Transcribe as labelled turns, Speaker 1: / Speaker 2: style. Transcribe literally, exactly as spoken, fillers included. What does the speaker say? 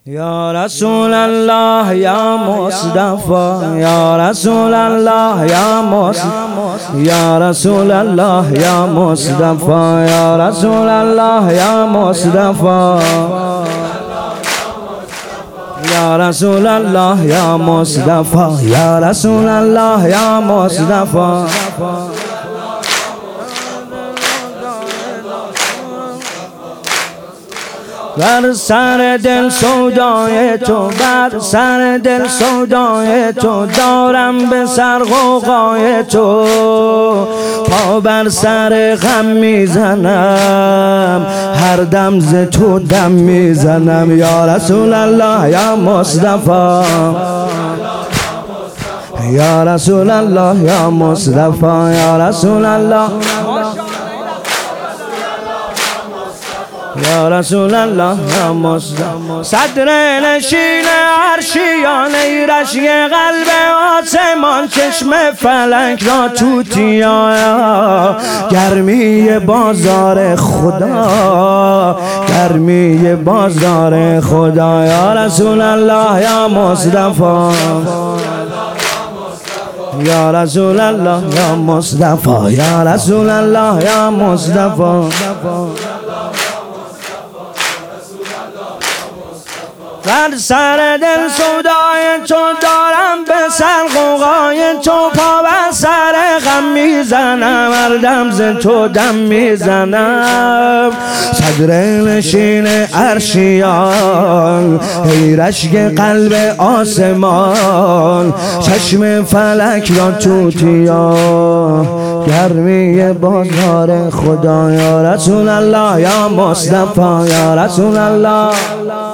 Speaker 1: یا رسول الله یا مصطفی، یا رسول الله یا مصطفی، یا رسول الله یا مصطفی، یا رسول الله یا مصطفی، یا رسول الله یا مصطفی، یا رسول الله یا مصطفی. بر سر دل سودای تو، بر سر دل سودای تو، دارم به سر غوغای تو، پا بر سر غم میزنم، هر دم ز تو دم میزنم. یا رسول الله یا مصطفی، یا رسول الله یا مصطفی، یا رسول الله، یا رسول الله یا مصطفی. صدر نشین عرشیان، ایرش قلب آسمان، چشم فلک را توتیا، گرمی بازار خدا، گرمی بازار خدا. یا رسول الله یا مصطفی، یا رسول الله یا مصطفی، یا رسول الله یا مصطفی. بر سر دل سودای تو، دارم به سر غوغای تو، پا بر سر غم میزنم، هر دم ز تو دم میزنم. صدر نشین عرشیان، ای رشک قلب آسمان، چشم فلک را توتیا، گرمی بازار خدا. یا رسول الله یا مصطفی، یا رسول الله.